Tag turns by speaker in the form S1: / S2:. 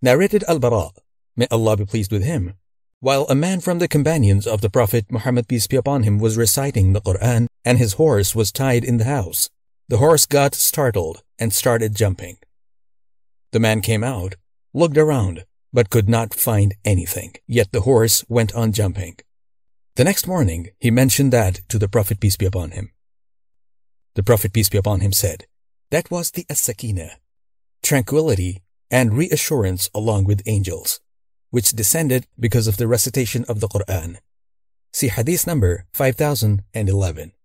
S1: Narrated Al-Bara, may Allah be pleased with him, while a man from the companions of the Prophet Muhammad peace be upon him was reciting the Quran and his horse was tied in the house. The horse got startled and started jumping. The man came out, looked around, but could not find anything, yet the horse went on jumping. The next morning, he mentioned that to the Prophet peace be upon him. The Prophet peace be upon him said, that was the as-sakinah, tranquility and reassurance along with angels, which descended because of the recitation of the Quran. See Hadith number 5011.